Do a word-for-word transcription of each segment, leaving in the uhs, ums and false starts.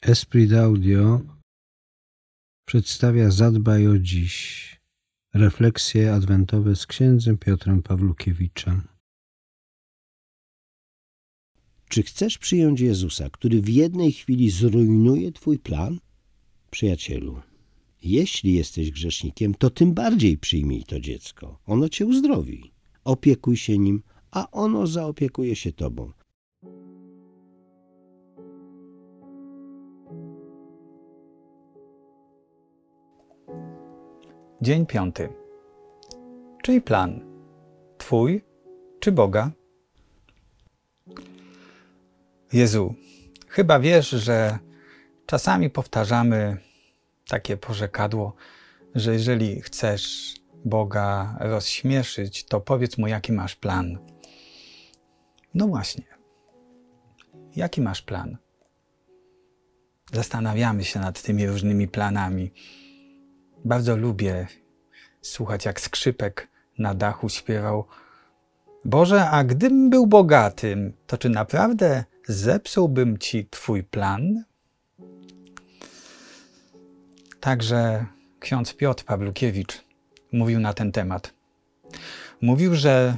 Esprit Audio przedstawia Zadbaj o dziś. Refleksje adwentowe z księdzem Piotrem Pawłukiewiczem. Czy chcesz przyjąć Jezusa, który w jednej chwili zrujnuje twój plan? Przyjacielu, jeśli jesteś grzesznikiem, to tym bardziej przyjmij to dziecko. Ono cię uzdrowi. Opiekuj się nim, a ono zaopiekuje się tobą. Dzień piąty. Czyj plan? Twój czy Boga? Jezu, chyba wiesz, że czasami powtarzamy takie porzekadło, że jeżeli chcesz Boga rozśmieszyć, to powiedz Mu, jaki masz plan. No właśnie. Jaki masz plan? Zastanawiamy się nad tymi różnymi planami. Bardzo lubię słuchać, jak skrzypek na dachu śpiewał: Boże, a gdybym był bogatym, to czy naprawdę zepsułbym Ci Twój plan? Także ksiądz Piotr Pawłukiewicz mówił na ten temat. Mówił, że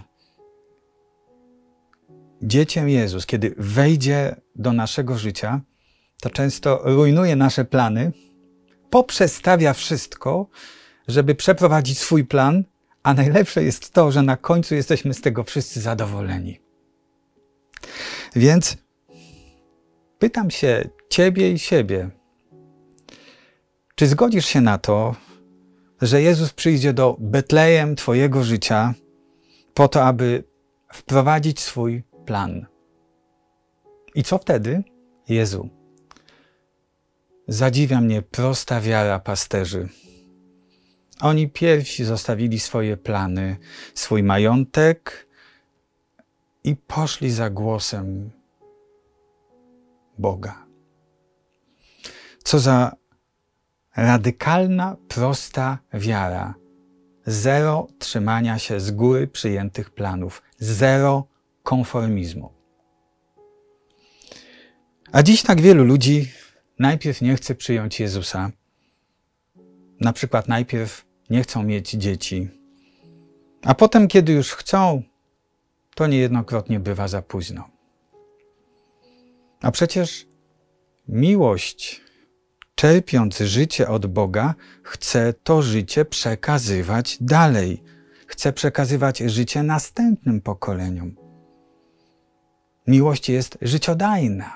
dziecię Jezus, kiedy wejdzie do naszego życia, to często rujnuje nasze plany, poprzestawia wszystko, żeby przeprowadzić swój plan, a najlepsze jest to, że na końcu jesteśmy z tego wszyscy zadowoleni. Więc pytam się Ciebie i siebie, czy zgodzisz się na to, że Jezus przyjdzie do Betlejem Twojego życia po to, aby wprowadzić swój plan? I co wtedy? Jezu, zadziwia mnie prosta wiara pasterzy. Oni pierwsi zostawili swoje plany, swój majątek i poszli za głosem Boga. Co za radykalna, prosta wiara. Zero trzymania się z góry przyjętych planów. Zero konformizmu. A dziś tak wielu ludzi najpierw nie chce przyjąć Jezusa. Na przykład najpierw nie chcą mieć dzieci. A potem, kiedy już chcą, to niejednokrotnie bywa za późno. A przecież miłość, czerpiąc życie od Boga, chce to życie przekazywać dalej. Chce przekazywać życie następnym pokoleniom. Miłość jest życiodajna.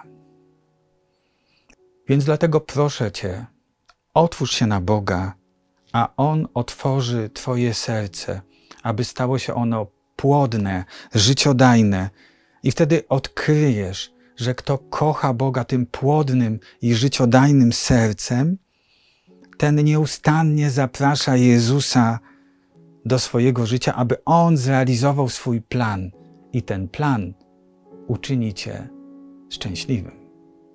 Więc dlatego proszę Cię, otwórz się na Boga, a On otworzy Twoje serce, aby stało się ono płodne, życiodajne. I wtedy odkryjesz, że kto kocha Boga tym płodnym i życiodajnym sercem, ten nieustannie zaprasza Jezusa do swojego życia, aby On zrealizował swój plan. I ten plan uczyni Cię szczęśliwym.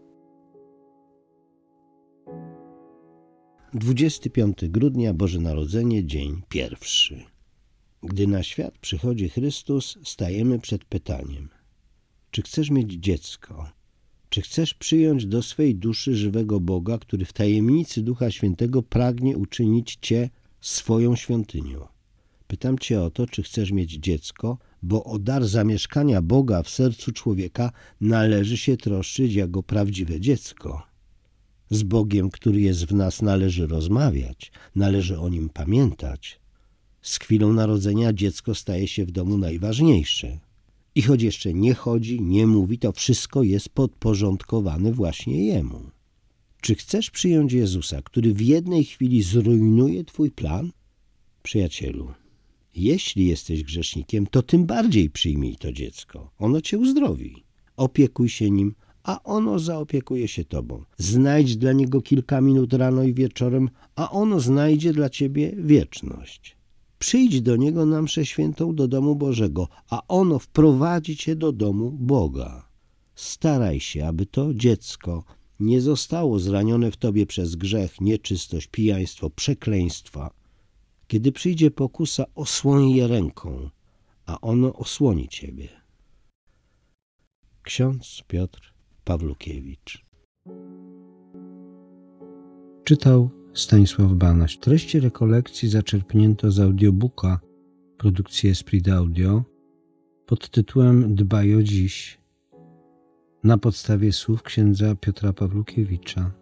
dwudziestego piątego grudnia, Boże Narodzenie, dzień pierwszy. Gdy na świat przychodzi Chrystus, stajemy przed pytaniem: czy chcesz mieć dziecko? Czy chcesz przyjąć do swej duszy żywego Boga, który w tajemnicy Ducha Świętego pragnie uczynić Cię swoją świątynią? Pytam Cię o to, czy chcesz mieć dziecko, bo o dar zamieszkania Boga w sercu człowieka należy się troszczyć jako prawdziwe dziecko. Z Bogiem, który jest w nas, należy rozmawiać, należy o Nim pamiętać. Z chwilą narodzenia dziecko staje się w domu najważniejsze. I choć jeszcze nie chodzi, nie mówi, to wszystko jest podporządkowane właśnie Jemu. Czy chcesz przyjąć Jezusa, który w jednej chwili zrujnuje Twój plan? Przyjacielu, jeśli jesteś grzesznikiem, to tym bardziej przyjmij to dziecko. Ono Cię uzdrowi. Opiekuj się nim, a ono zaopiekuje się Tobą. Znajdź dla niego kilka minut rano i wieczorem, a ono znajdzie dla Ciebie wieczność. Przyjdź do niego na mszę świętą do domu Bożego, a ono wprowadzi Cię do domu Boga. Staraj się, aby to dziecko nie zostało zranione w Tobie przez grzech, nieczystość, pijaństwo, przekleństwa. Kiedy przyjdzie pokusa, osłoń je ręką, a ono osłoni Ciebie. Ksiądz Piotr Pawłukiewicz. Czytał Stanisław Banaś. Treści rekolekcji zaczerpnięto z audiobooka produkcji Esprit Audio pod tytułem Dbaj o dziś, na podstawie słów księdza Piotra Pawlukiewicza.